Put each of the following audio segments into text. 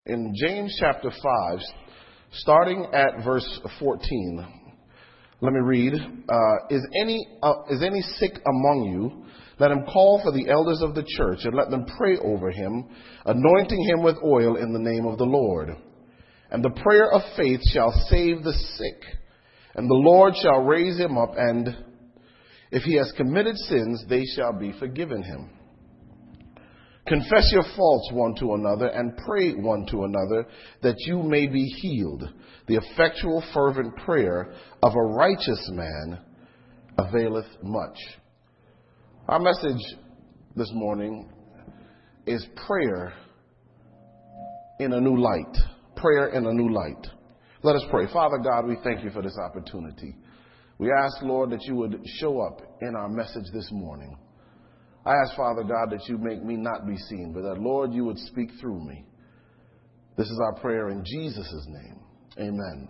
in James chapter 5, starting at verse 14. Let me read. Is any sick among you? Let him call for the elders of the church and let them pray over him, anointing him with oil in the name of the Lord. And the prayer of faith shall save the sick, and the Lord shall raise him up, and if he has committed sins, they shall be forgiven him. Confess your faults one to another and pray one to another that you may be healed. The effectual fervent prayer of a righteous man availeth much. Our message this morning is prayer in a new light. Prayer in a new light. Let us pray. Father God, we thank you for this opportunity. We ask, Lord, that you would show up in our message this morning. I ask, Father God, that you make me not be seen, but that, Lord, you would speak through me. This is our prayer in Jesus' name. Amen.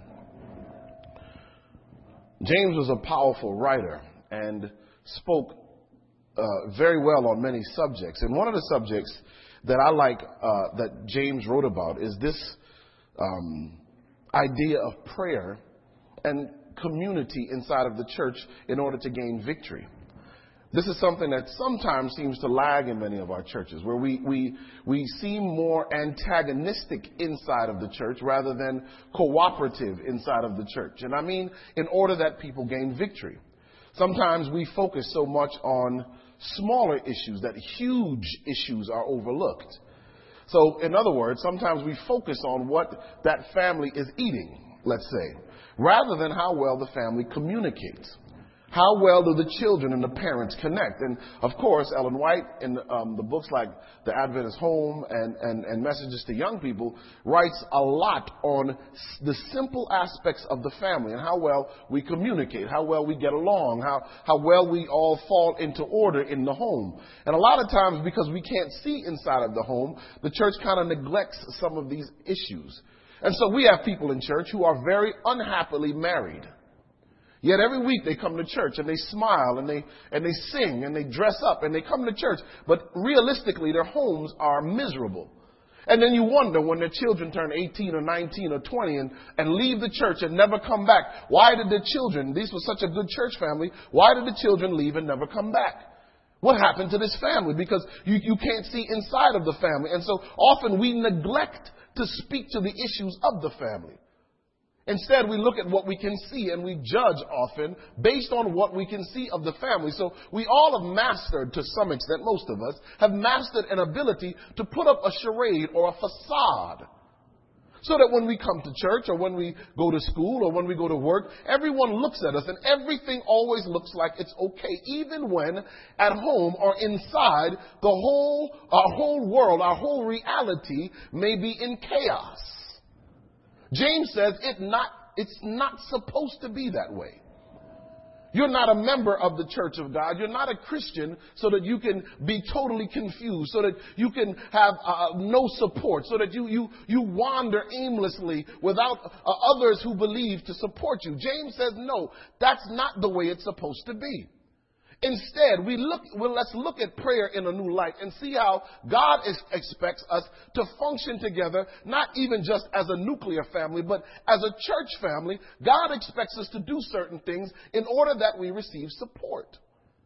James was a powerful writer and spoke very well on many subjects. And one of the subjects that I like that James wrote about is this idea of prayer and community inside of the church in order to gain victory. This is something that sometimes seems to lag in many of our churches, where we seem more antagonistic inside of the church rather than cooperative inside of the church. And I mean, in order that people gain victory. Sometimes we focus so much on smaller issues that huge issues are overlooked. So, in other words, sometimes we focus on what that family is eating, let's say, rather than how well the family communicates. How well do the children and the parents connect? And, of course, Ellen White, in the books like The Adventist Home and Messages to Young People, writes a lot on the simple aspects of the family and how well we communicate, how well we get along, how well we all fall into order in the home. And a lot of times, because we can't see inside of the home, the church kind of neglects some of these issues. And so we have people in church who are very unhappily married. Yet every week they come to church and they smile and they sing and they dress up and they come to church. But realistically, their homes are miserable. And then you wonder when their children turn 18 or 19 or 20 and leave the church and never come back. Why did the children, these were such a good church family, why did the children leave and never come back? What happened to this family? Because you can't see inside of the family. And so often we neglect to speak to the issues of the family. Instead, we look at what we can see and we judge often based on what we can see of the family. So we all have mastered, to some extent, most of us, have mastered an ability to put up a charade or a facade. So that when we come to church or when we go to school or when we go to work, everyone looks at us and everything always looks like it's okay. Even when at home or inside, our whole world, our whole reality may be in chaos. James says it's not supposed to be that way. You're not a member of the church of God. You're not a Christian so that you can be totally confused, so that you can have no support, so that you wander aimlessly without others who believe to support you. James says, no, that's not the way it's supposed to be. Instead, let's look at prayer in a new light and see how God expects us to function together, not even just as a nuclear family, but as a church family. God expects us to do certain things in order that we receive support.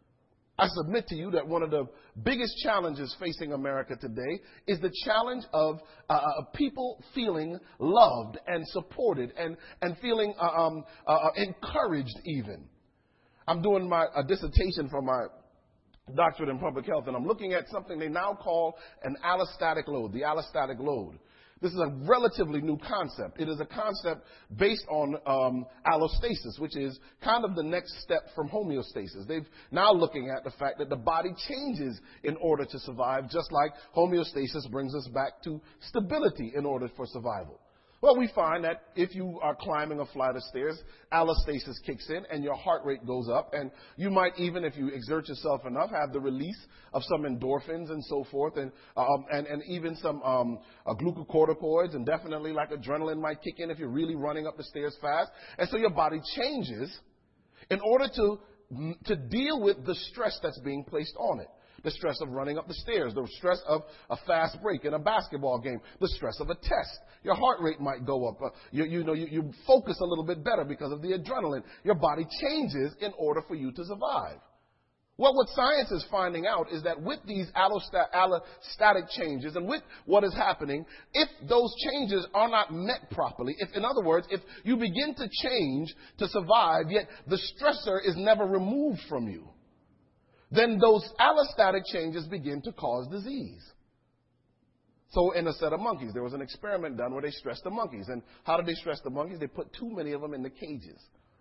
I submit to you that one of the biggest challenges facing America today is the challenge of people feeling loved and supported and feeling encouraged even. I'm doing a dissertation for my doctorate in public health, and I'm looking at something they now call an allostatic load, the allostatic load. This is a relatively new concept. It is a concept based on allostasis, which is kind of the next step from homeostasis. They've now looking at the fact that the body changes in order to survive, just like homeostasis brings us back to stability in order for survival. Well, we find that if you are climbing a flight of stairs, allostasis kicks in and your heart rate goes up. And you might even, if you exert yourself enough, have the release of some endorphins and so forth, and even some glucocorticoids, and definitely like adrenaline might kick in if you're really running up the stairs fast. And so your body changes in order to deal with the stress that's being placed on it. the stress of running up the stairs, the stress of a fast break in a basketball game, the stress of a test. Your heart rate might go up. You focus a little bit better because of the adrenaline. Your body changes in order for you to survive. Well, what science is finding out is that with these allostatic changes and with what is happening, if those changes are not met properly, in other words, if you begin to change to survive, yet the stressor is never removed from you, then those allostatic changes begin to cause disease. So in a set of monkeys, there was an experiment done where they stressed the monkeys. And how did they stress the monkeys? They put too many of them in the cages.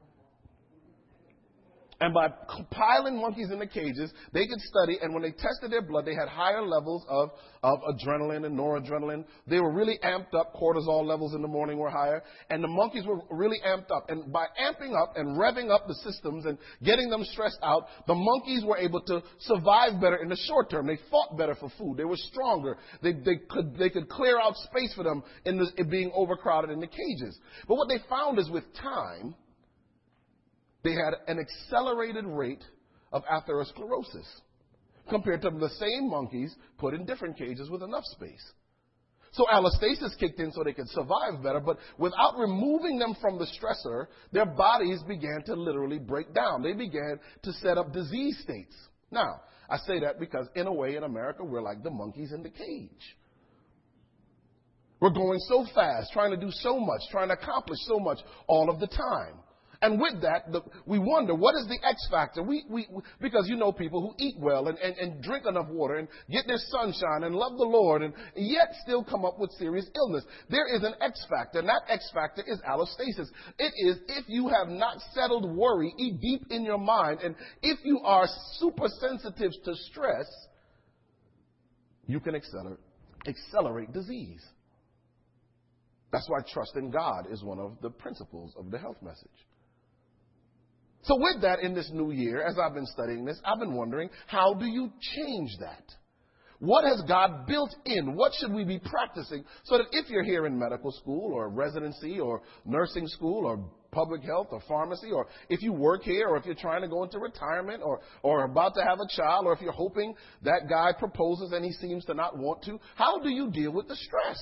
And by compiling monkeys in the cages, they could study, and when they tested their blood, they had higher levels of adrenaline and noradrenaline. They were really amped up. Cortisol levels in the morning were higher. And the monkeys were really amped up. And by amping up and revving up the systems and getting them stressed out, the monkeys were able to survive better in the short term. They fought better for food. They were stronger. They could clear out space for them in it being overcrowded in the cages. But what they found is with time, they had an accelerated rate of atherosclerosis compared to the same monkeys put in different cages with enough space. So allostasis kicked in so they could survive better, but without removing them from the stressor, their bodies began to literally break down. They began to set up disease states. Now, I say that because in a way in America, we're like the monkeys in the cage. We're going so fast, trying to do so much, trying to accomplish so much all of the time. And with that, we wonder, what is the X factor? Because you know people who eat well and drink enough water and get their sunshine and love the Lord and yet still come up with serious illness. There is an X factor, and that X factor is allostasis. It is if you have not settled worry deep in your mind, and if you are super sensitive to stress, you can accelerate disease. That's why trust in God is one of the principles of the health message. So with that, in this new year, as I've been studying this, I've been wondering, how do you change that? What has God built in? What should we be practicing so that if you're here in medical school or residency or nursing school or public health or pharmacy, or if you work here, or if you're trying to go into retirement or about to have a child, or if you're hoping that guy proposes and he seems to not want to, how do you deal with the stress?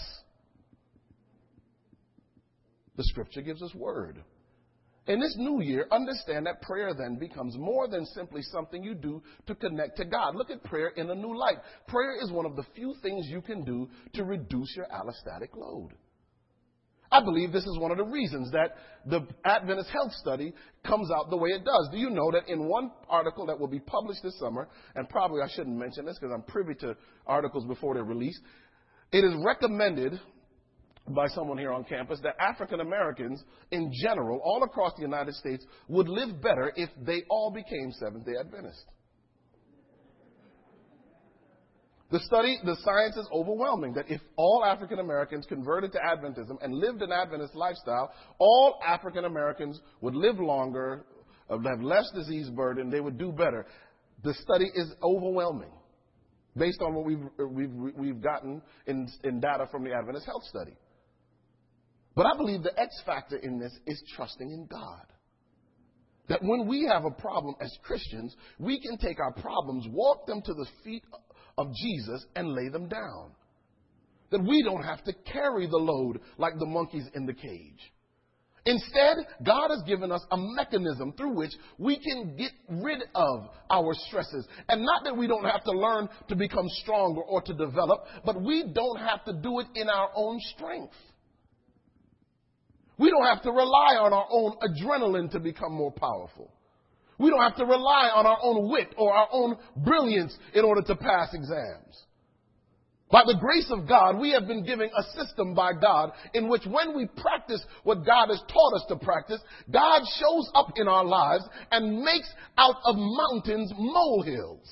The scripture gives us word. In this new year, understand that prayer then becomes more than simply something you do to connect to God. Look at prayer in a new light. Prayer is one of the few things you can do to reduce your allostatic load. I believe this is one of the reasons that the Adventist Health Study comes out the way it does. Do you know that in one article that will be published this summer, and probably I shouldn't mention this because I'm privy to articles before they're released, it is recommended by someone here on campus that African Americans in general, all across the United States, would live better if they all became Seventh-day Adventists. The science is overwhelming that if all African Americans converted to Adventism and lived an Adventist lifestyle, all African Americans would live longer, have less disease burden, they would do better. The study is overwhelming based on what we've gotten in data from the Adventist Health Study. But I believe the X factor in this is trusting in God. That when we have a problem as Christians, we can take our problems, walk them to the feet of Jesus, and lay them down. That we don't have to carry the load like the monkeys in the cage. Instead, God has given us a mechanism through which we can get rid of our stresses. And not that we don't have to learn to become stronger or to develop, but we don't have to do it in our own strength. We don't have to rely on our own adrenaline to become more powerful. We don't have to rely on our own wit or our own brilliance in order to pass exams. By the grace of God, we have been given a system by God in which when we practice what God has taught us to practice, God shows up in our lives and makes out of mountains molehills.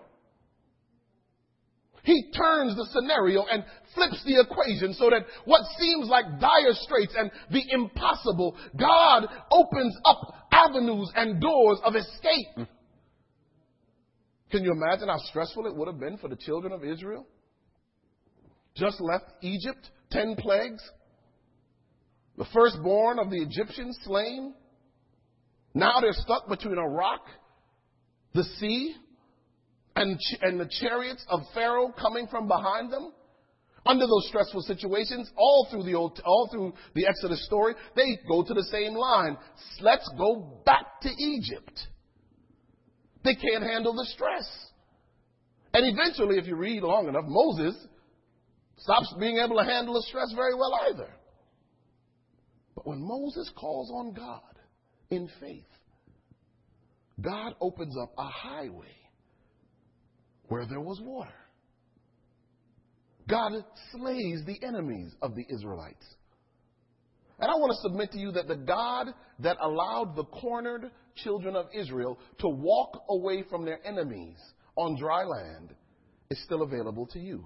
He turns the scenario and flips the equation so that what seems like dire straits and the impossible, God opens up avenues and doors of escape. Can you imagine how stressful it would have been for the children of Israel? Just left Egypt, 10 plagues. The firstborn of the Egyptians slain. Now they're stuck between a rock, the sea, and the chariots of Pharaoh coming from behind them. Under those stressful situations, all through the Exodus story, they go to the same line. Let's go back to Egypt. They can't handle the stress. And eventually, if you read long enough, Moses stops being able to handle the stress very well either. But when Moses calls on God in faith, God opens up a highway where there was water. God slays the enemies of the Israelites. And I want to submit to you that the God that allowed the cornered children of Israel to walk away from their enemies on dry land is still available to you.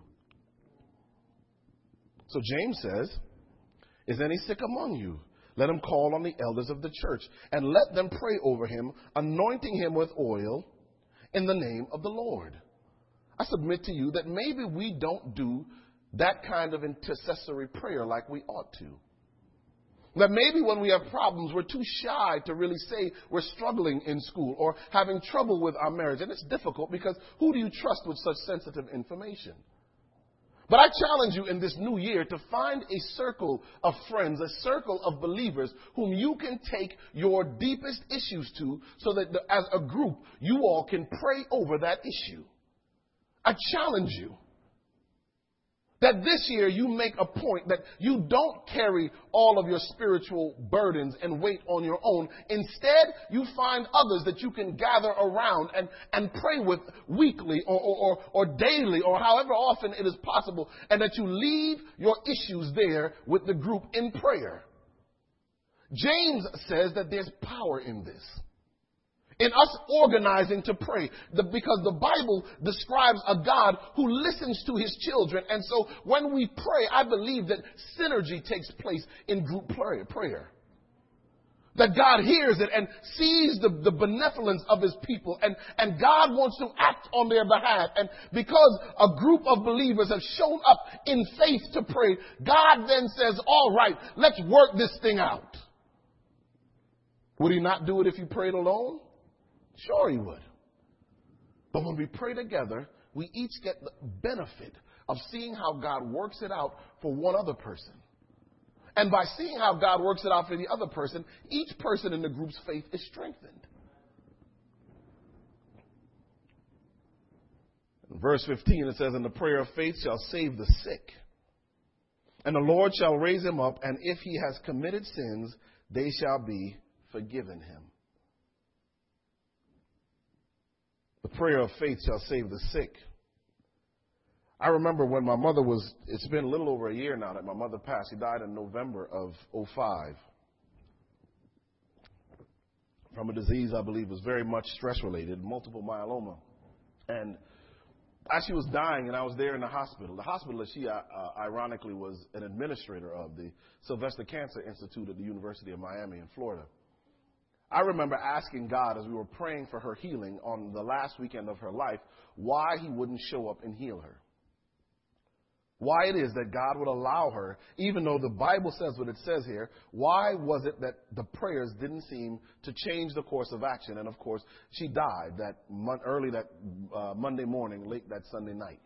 So James says, is any sick among you? Let him call on the elders of the church and let them pray over him, anointing him with oil in the name of the Lord. I submit to you that maybe we don't do that kind of intercessory prayer like we ought to. That maybe when we have problems, we're too shy to really say we're struggling in school or having trouble with our marriage. And it's difficult because who do you trust with such sensitive information? But I challenge you in this new year to find a circle of friends, a circle of believers whom you can take your deepest issues to so that as a group, you all can pray over that issue. I challenge you that this year you make a point that you don't carry all of your spiritual burdens and weight on your own. Instead, you find others that you can gather around and pray with weekly or daily or however often it is possible, and that you leave your issues there with the group in prayer. James says that there's power in this. In us organizing to pray, because the Bible describes a God who listens to his children. And so when we pray, I believe that synergy takes place in group prayer. That God hears it and sees the benevolence of his people. And God wants to act on their behalf. And because a group of believers have shown up in faith to pray, God then says, all right, let's work this thing out. Would he not do it if you prayed alone? Sure he would. But when we pray together, we each get the benefit of seeing how God works it out for one other person. And by seeing how God works it out for the other person, each person in the group's faith is strengthened. In verse 15, it says, and the prayer of faith shall save the sick, and the Lord shall raise him up, and if he has committed sins, they shall be forgiven him. The prayer of faith shall save the sick. I remember when my mother it's been a little over a year now that my mother passed. She died in November of 2005 from a disease I believe was very much stress-related, multiple myeloma. And as she was dying and I was there in the hospital that she ironically was an administrator of, the Sylvester Cancer Institute at the University of Miami in Florida. I remember asking God as we were praying for her healing on the last weekend of her life, why he wouldn't show up and heal her. Why it is that God would allow her, even though the Bible says what it says here, why was it that the prayers didn't seem to change the course of action? And of course, she died early that Monday morning, late that Sunday night.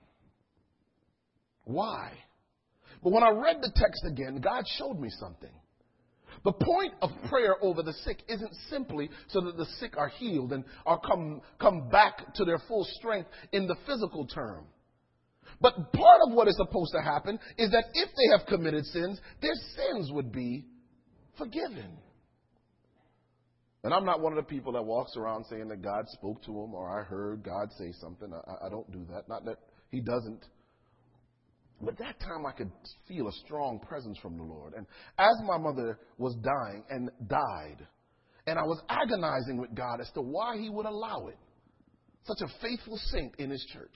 Why? But when I read the text again, God showed me something. The point of prayer over the sick isn't simply so that the sick are healed and are come back to their full strength in the physical term. But part of what is supposed to happen is that if they have committed sins, their sins would be forgiven. And I'm not one of the people that walks around saying that God spoke to him or I heard God say something. I don't do that. Not that he doesn't. But that time I could feel a strong presence from the Lord. And as my mother was dying and died, and I was agonizing with God as to why he would allow it, such a faithful saint in his church,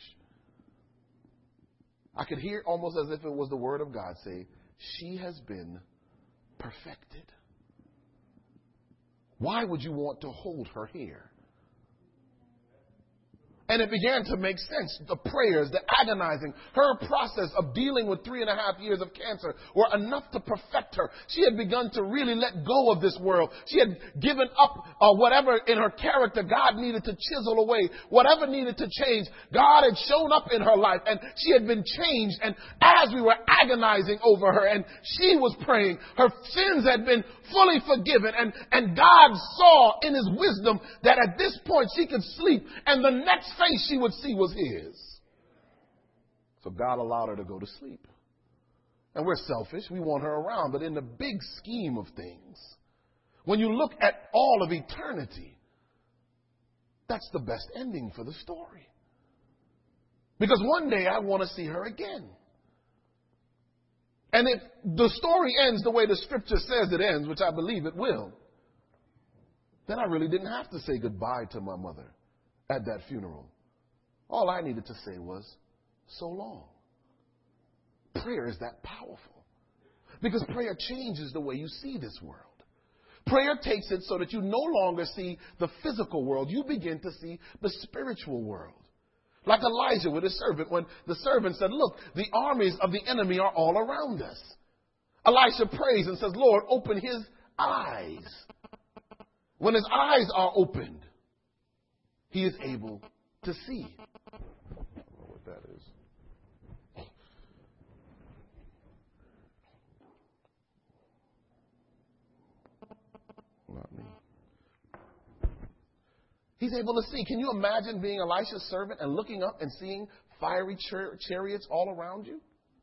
I could hear almost as if it was the word of God say, she has been perfected. Why would you want to hold her here? And it began to make sense. The prayers, the agonizing, her process of dealing with 3.5 years of cancer were enough to perfect her. She had begun to really let go of this world. She had given up whatever in her character God needed to chisel away. Whatever needed to change, God had shown up in her life and she had been changed. And as we were agonizing over her and she was praying, her sins had been fully forgiven. And God saw in his wisdom that at this point she could sleep and the next face she would see was his. So God allowed her to go to sleep. And we're selfish. We want her around. But in the big scheme of things, when you look at all of eternity, that's the best ending for the story. Because one day I want to see her again. And if the story ends the way the scripture says it ends, which I believe it will, then I really didn't have to say goodbye to my mother at that funeral. All I needed to say was, so long. Prayer is that powerful. Because prayer changes the way you see this world. Prayer takes it so that you no longer see the physical world. You begin to see the spiritual world. Like Elijah with his servant, when the servant said, look, the armies of the enemy are all around us. Elisha prays and says, Lord, open his eyes. When his eyes are opened, he is able to see. I don't know what that is. Not me. He's able to see. Can you imagine being Elisha's servant and looking up and seeing fiery chariots all around you?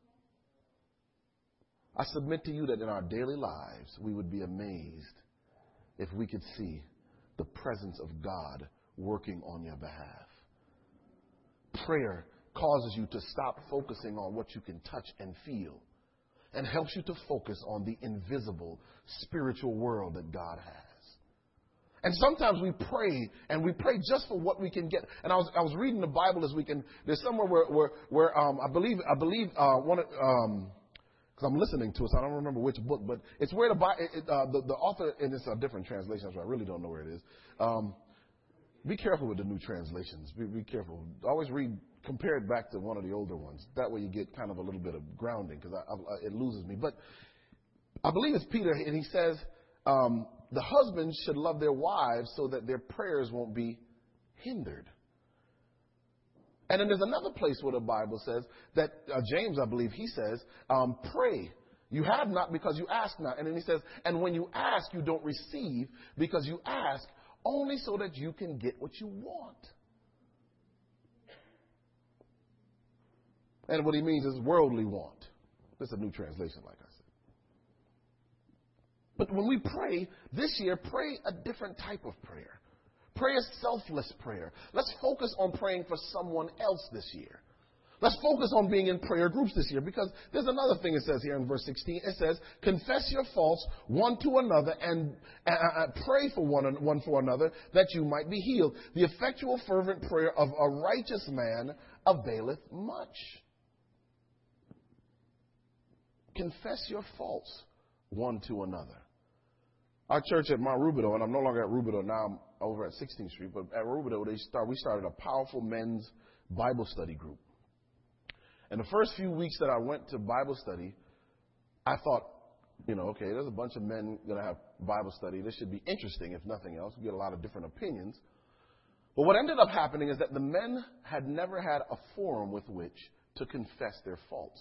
I submit to you that in our daily lives, we would be amazed if we could see the presence of God working on your behalf. Prayer causes you to stop focusing on what you can touch and feel and helps you to focus on the invisible spiritual world that God has. And sometimes we pray, and we pray just for what we can get. And I was reading the Bible this weekend. There's somewhere where I believe one because I'm listening to it, so I don't remember which book, but it's where the author, and it's a different translation, so I really don't know where it is. Be careful with the new translations. Be careful. Always compare it back to one of the older ones. That way you get kind of a little bit of grounding, because it loses me. But I believe it's Peter, and he says, the husbands should love their wives so that their prayers won't be hindered. And then there's another place where the Bible says that, James, I believe, he says, pray. You have not because you ask not. And then he says, and when you ask, you don't receive because you ask only so that you can get what you want. And what he means is worldly want. That's a new translation, like I said. But when we pray this year, pray a different type of prayer. Pray a selfless prayer. Let's focus on praying for someone else this year. Let's focus on being in prayer groups this year, because there's another thing it says here in verse 16. It says, confess your faults one to another and pray for one for another that you might be healed. The effectual fervent prayer of a righteous man availeth much. Confess your faults one to another. Our church at Mount Rubidoux, and I'm no longer at Rubidoux now, I'm over at 16th Street, but at Rubidoux we started a powerful men's Bible study group. And the first few weeks that I went to Bible study, I thought, okay, there's a bunch of men going to have Bible study. This should be interesting, if nothing else. We get a lot of different opinions. But what ended up happening is that the men had never had a forum with which to confess their faults.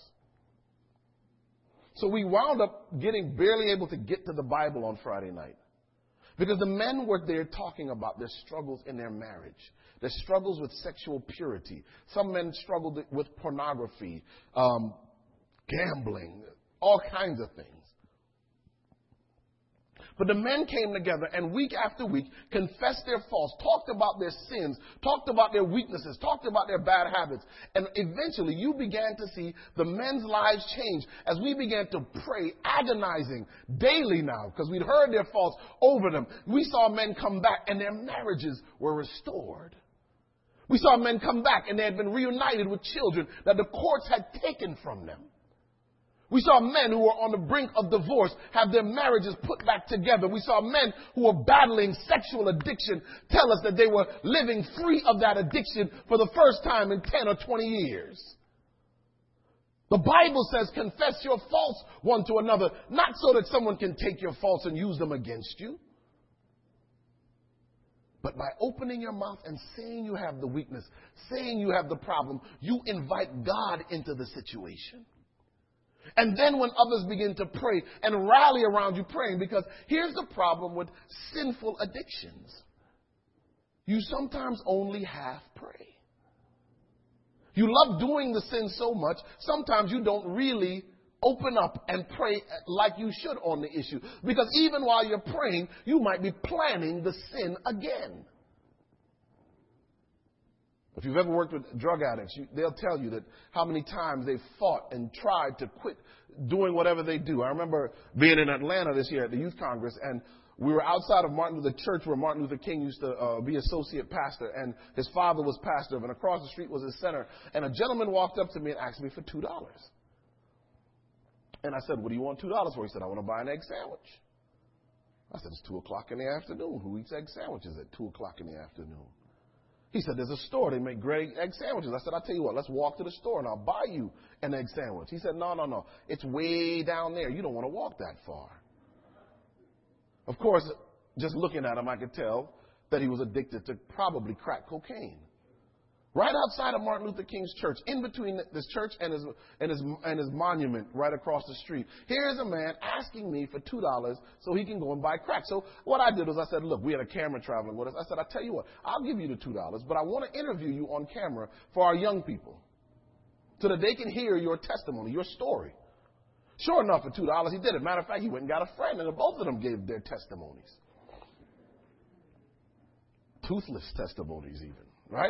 So we wound up barely able to get to the Bible on Friday night. Because the men were there talking about their struggles in their marriage, their struggles with sexual purity. Some men struggled with pornography, gambling, all kinds of things. But the men came together and week after week confessed their faults, talked about their sins, talked about their weaknesses, talked about their bad habits. And eventually you began to see the men's lives change as we began to pray, agonizing daily now, because we'd heard their faults over them. We saw men come back and their marriages were restored. We saw men come back and they had been reunited with children that the courts had taken from them. We saw men who were on the brink of divorce have their marriages put back together. We saw men who were battling sexual addiction tell us that they were living free of that addiction for the first time in 10 or 20 years. The Bible says, confess your faults one to another, not so that someone can take your faults and use them against you, but by opening your mouth and saying you have the weakness, saying you have the problem, you invite God into the situation. And then when others begin to pray and rally around you praying, because here's the problem with sinful addictions. You sometimes only half pray. You love doing the sin so much, sometimes you don't really open up and pray like you should on the issue. Because even while you're praying, you might be planning the sin again. If you've ever worked with drug addicts, they'll tell you that how many times they've fought and tried to quit doing whatever they do. I remember being in Atlanta this year at the Youth Congress, and we were outside of the church where Martin Luther King used to be associate pastor, and his father was pastor, and across the street was his center. And a gentleman walked up to me and asked me for $2. And I said, what do you want $2 for? He said, I want to buy an egg sandwich. I said, it's 2 o'clock in the afternoon. Who eats egg sandwiches at 2 o'clock in the afternoon? He said, there's a store. They make great egg sandwiches. I said, I'll tell you what, let's walk to the store and I'll buy you an egg sandwich. He said, no. It's way down there. You don't want to walk that far. Of course, just looking at him, I could tell that he was addicted to probably crack cocaine. Right outside of Martin Luther King's church, in between this church and his monument right across the street, here's a man asking me for $2 so he can go and buy crack. So what I did was I said, look, we had a camera traveling with us. I said, I'll tell you what, I'll give you the $2, but I want to interview you on camera for our young people so that they can hear your testimony, your story. Sure enough, for $2, he did it. Matter of fact, he went and got a friend, and both of them gave their testimonies. Toothless testimonies even, right?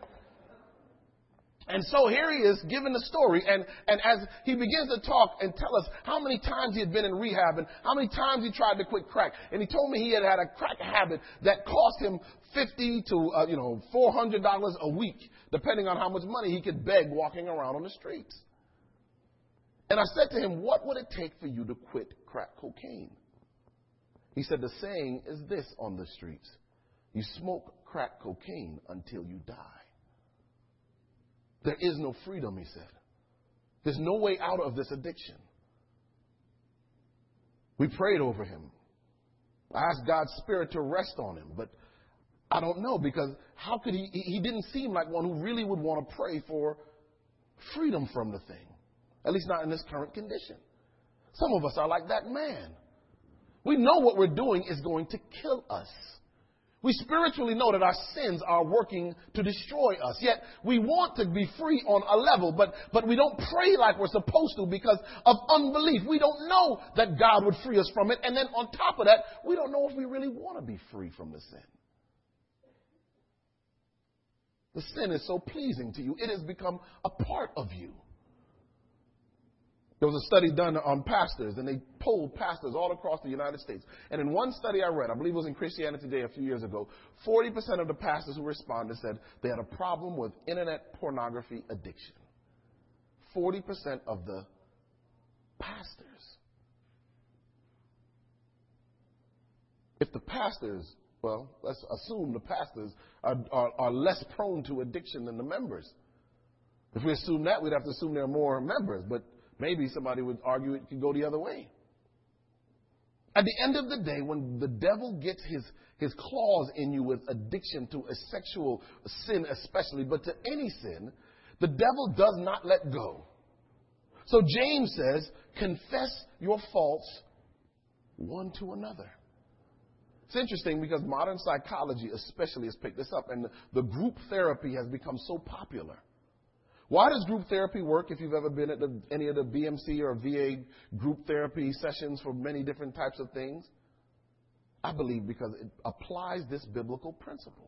And so here he is giving the story, and as he begins to talk and tell us how many times he had been in rehab and how many times he tried to quit crack, and he told me he had a crack habit that cost him $50 to $400 a week, depending on how much money he could beg walking around on the streets. And I said to him, what would it take for you to quit crack cocaine? He said, the saying is this on the streets: you smoke crack cocaine until you die. There is no freedom, he said. There's no way out of this addiction. We prayed over him. I asked God's Spirit to rest on him, but I don't know, because how could he didn't seem like one who really would want to pray for freedom from the thing, at least not in this current condition. Some of us are like that man. We know what we're doing is going to kill us. We spiritually know that our sins are working to destroy us. Yet we want to be free on a level, but we don't pray like we're supposed to because of unbelief. We don't know that God would free us from it. And then on top of that, we don't know if we really want to be free from the sin. The sin is so pleasing to you. It has become a part of you. There was a study done on pastors, and they polled pastors all across the United States. And in one study I read, I believe it was in Christianity Today a few years ago, 40% of the pastors who responded said they had a problem with internet pornography addiction. 40% of the pastors. If the pastors, well, let's assume the pastors are less prone to addiction than the members. If we assume that, we'd have to assume there are more members, but maybe somebody would argue it could go the other way. At the end of the day, when the devil gets his claws in you with addiction to a sexual sin especially, but to any sin, the devil does not let go. So James says, confess your faults one to another. It's interesting because modern psychology especially has picked this up, and the group therapy has become so popular. Why does group therapy work? If you've ever been at any of the BMC or VA group therapy sessions for many different types of things, I believe because it applies this biblical principle.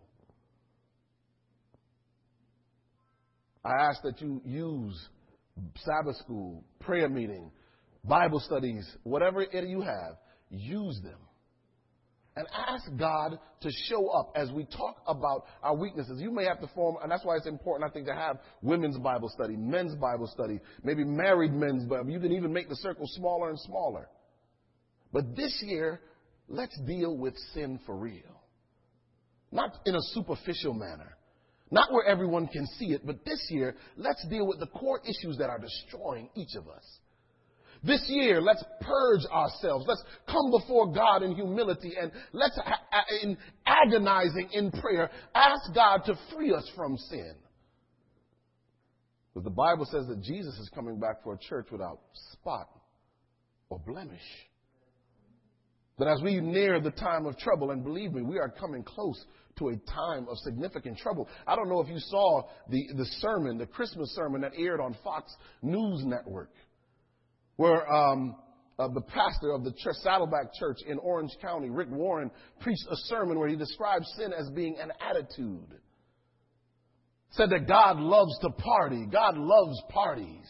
I ask that you use Sabbath school, prayer meeting, Bible studies, whatever you have, use them and ask God to show up as we talk about our weaknesses. You may have to form, and that's why it's important, I think, to have women's Bible study, men's Bible study, maybe married men's Bible. You can even make the circle smaller and smaller. But this year, let's deal with sin for real. Not in a superficial manner. Not where everyone can see it, but this year, let's deal with the core issues that are destroying each of us. This year, let's purge ourselves. Let's come before God in humility, and let's, in agonizing in prayer, ask God to free us from sin. Because the Bible says that Jesus is coming back for a church without spot or blemish. That as we near the time of trouble, and believe me, we are coming close to a time of significant trouble. I don't know if you saw the sermon, the Christmas sermon that aired on Fox News Network, where the pastor of the church, Saddleback Church in Orange County, Rick Warren, preached a sermon where he described sin as being an attitude. Said that God loves to party. God loves parties.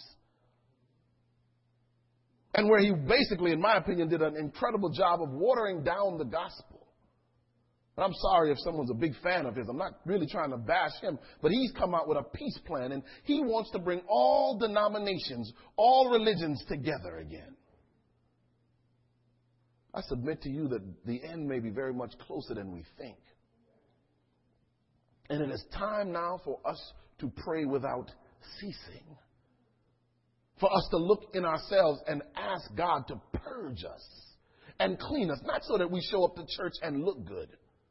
And where he basically, in my opinion, did an incredible job of watering down the gospel. And I'm sorry if someone's a big fan of his. I'm not really trying to bash him. But he's come out with a peace plan, and he wants to bring all denominations, all religions together again. I submit to you that the end may be very much closer than we think. And it is time now for us to pray without ceasing. For us to look in ourselves and ask God to purge us and clean us. Not so that we show up to church and look good,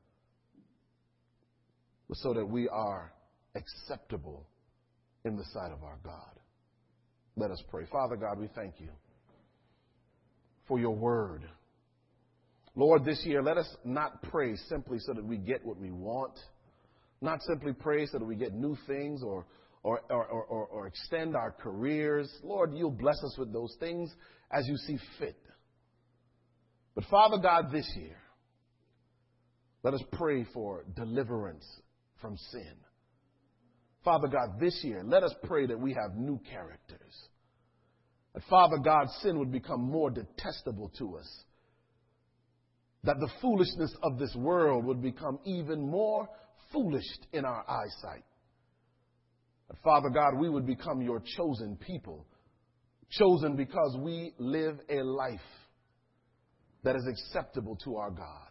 but so that we are acceptable in the sight of our God. Let us pray. Father God, we thank you for your word. Lord, this year, let us not pray simply so that we get what we want. Not simply pray so that we get new things or extend our careers. Lord, you'll bless us with those things as you see fit. But Father God, this year, let us pray for deliverance from sin. Father God, this year, let us pray that we have new characters. That Father God, sin would become more detestable to us. That the foolishness of this world would become even more foolish in our eyesight. But Father God, we would become your chosen people, chosen because we live a life that is acceptable to our God.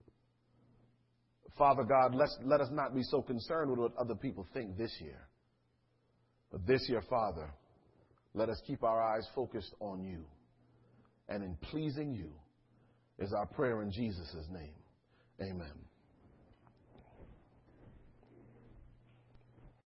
Father God, let us not be so concerned with what other people think this year. But this year, Father, let us keep our eyes focused on you. And in pleasing you is our prayer in Jesus' name. Amen.